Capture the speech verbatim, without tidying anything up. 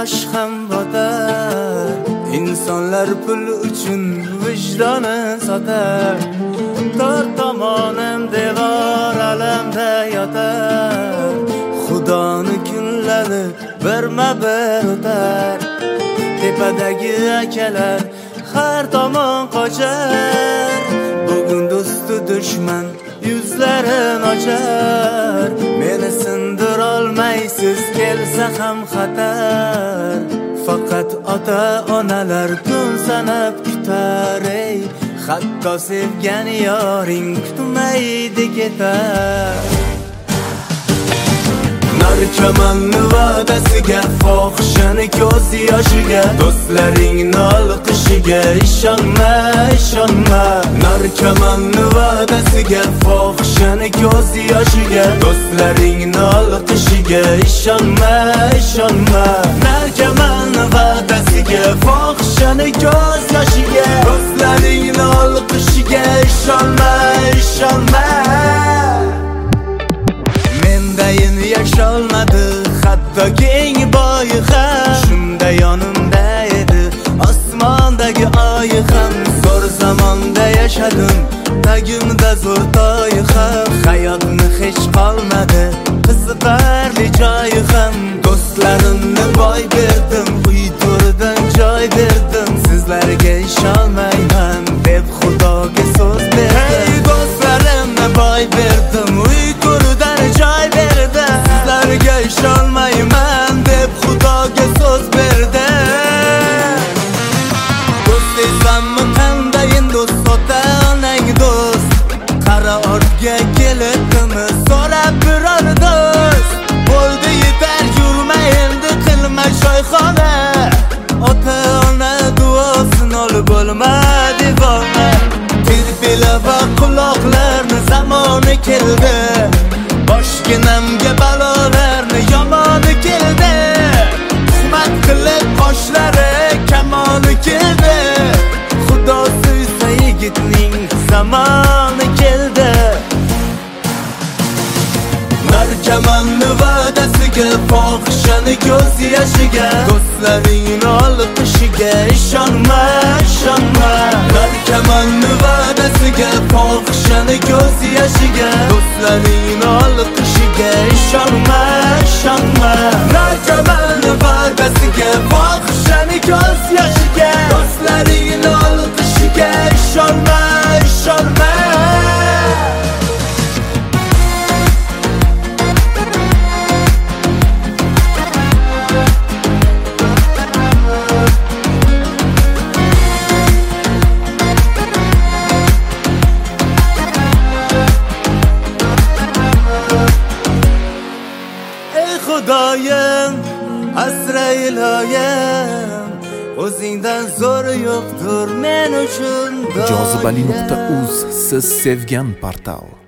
yosh ham botar. İnsanlar pul uchun vijdoni sotar. Tor tomonim devor alamda yotar. Xudoni kunlari birma bir o'tar. Tepadagi akalar har tomon qochar. Bugun do'stu dushman yuzlarin ochar. Meni sindira olmaysiz kelsa ham xatar. Faqat ota-onalar kun sanab kutar. Ey, hatto sevgan yoring kutmaydi ketar. Narkomanni va'dasiga, fohishani ko'z yoshiga, do'stlaringni olqishiga ishonma, ishonma. Narkomanni va'dasiga, fohishani ko'z yoshiga, do'stlaringni olqishiga ishonma, ishonma. Narkomanni va'dasiga, fohishani ko'z yoshiga, do'stlaringni olqishiga ishonma, ishonma. Mendayin yasholmadi hatto keng boyi ham. Shunda yonimda edi osmondagi oyi ham. Zo'r zamonda yashadim, tagimda zo'r to'y ham. Hayotni hech qolmadi qiziqarli joyi ham. Do'stlarimni boy berdim, uy to'ridan joy berdim. Sizlarga ishonmayman deb Xudoga so'z berdim. Hey, do'stlarimni boy berdim, uy to'ridan joy berdim. Sizlarga ishonmayman deb Xudoga so'z berdim. Do'st esanmi qandayin do'st, ota-onang do'st. Qara ortga keldimi so'rab biror do'st. Bo'ldi yetar, yurma endi qilma shoyxona. Ota-ona duosini olib bo'lma devona. Tirpila va quloqlarni zamoni keldi. Boshginamga balolarni yomoni keldi. Tuhmat qilib qoshlari kamoni keldi. Xudo suysa yigitning zamoni keldi. Narkomanni va'dasiga, fohishani ko'z yoshiga, do'stlaringni olqishiga ishonma, ishonma. Narkomanni va'dasiga, fohishani ko'z yoshiga, do'stlaringni olqishiga ishonma, ishonma. Narkomanni va'dasiga, fohishani ko'z yoshiga, do'stlaringni olqishiga ishonma, ishonma. Xudoyim, asra iloyim, o'zingdan zo'r yo'qdir men uchun. jozibali nuqta uz siz sevgan portal.